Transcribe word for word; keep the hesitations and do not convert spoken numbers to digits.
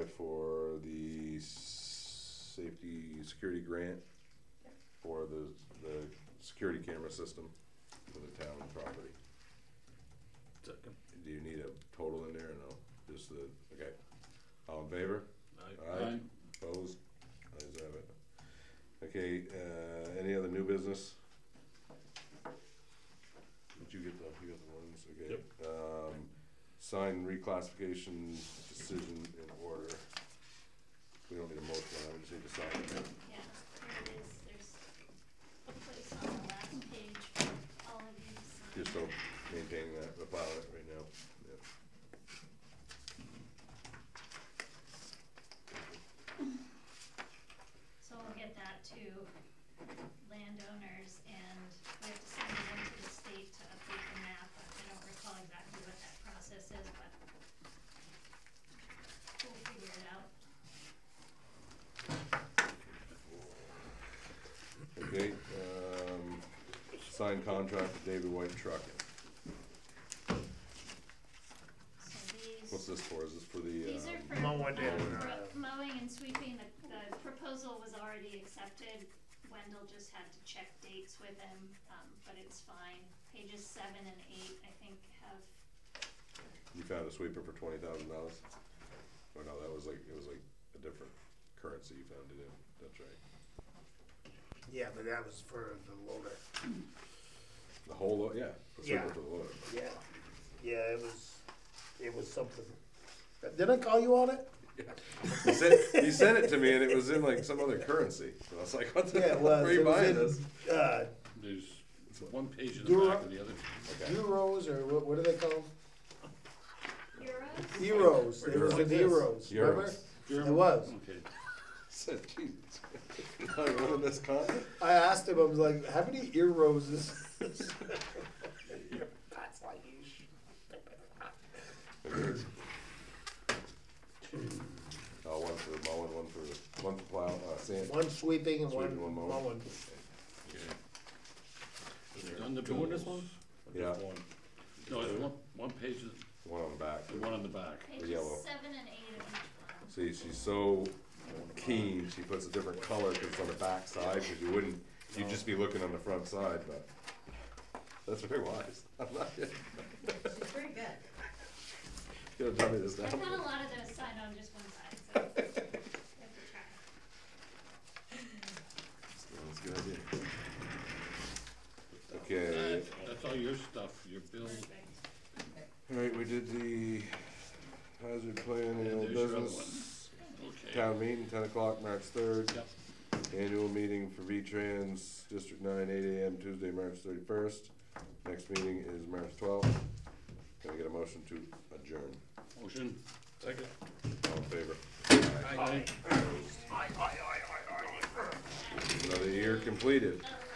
for the safety security grant for the, the security camera system for the town property. Second. Do you need a total in there or no? Just the, okay. All in favor? Aye. Aye. Opposed? Ayes have it. Okay, uh, any other new business? Did you get the, you got the ones, okay. Yep. Um, sign reclassification decision in order. We don't need a motion on it, we just need to sign it. Yeah, here it is, there's a place on the last page for all of you to sign. Just don't maintain that, the file it right now. Yep. So we'll get that to landowners and we have to send it into the state to update the map. I don't recall exactly what that process is, but we'll figure it out. Okay, um, signed contract with David White Trucking. So these. What's this for? Is this for the, These are um, for mowing um, and, ro- uh, mowing and sweeping. The, the proposal was already accepted. Wendell just had to check dates with him, um, but it's fine. Pages seven and eight, I think, have, you found a sweeper for twenty thousand dollars? Or no, that was like, it was like a different currency you found it in, that's right. Yeah, but that was for the loader. The whole, lo- yeah, the sweeper Yeah. for the loader. Yeah, yeah, it was, it was something. Didn't I call you on it? He sent, he sent it to me and it was in like some other currency. So I was like, what the, Yeah, it where was. are you It was buying in, this? uh, There's one page in the Dura- back of the other. Okay. Euros, or what, what do they call them? euros? Heroes, it was Euros. in Heroes, remember? Euros. German? It was. Okay. I said, Jesus. Not running this continent? I asked him, I was like, how many Euros is this? That's like you sh- Oh, one for the mowing, one for, one for plow, uh, sand. One sweeping and one Sweeping, one mowing. mowing. Okay. Is it done the doing this one? Or Yeah. just one? No, it's one, one page, is- One on the back. and one on the back. Pages yellow. seven and eight of each one. See, she's so keen, she puts a different color because it's on the back side, because you wouldn't, you'd just be looking on the front side, but that's very wise. I'm not kidding. She's pretty good. You gotta tell me this now. I've had a lot of those signed on just one side, so you have to try. That's a good idea. Okay, That- That's all your stuff, your bills. Perfect. alright, we did the hazard plan, And annual there's your other business, Okay. town meeting, ten o'clock, March third. Yep. Annual meeting for V-Trans, District nine, eight A M, Tuesday, March thirty-first. Next meeting is March twelfth. Can I get a motion to adjourn? Motion. Second. All in favor? Aye. Another year completed. Uh,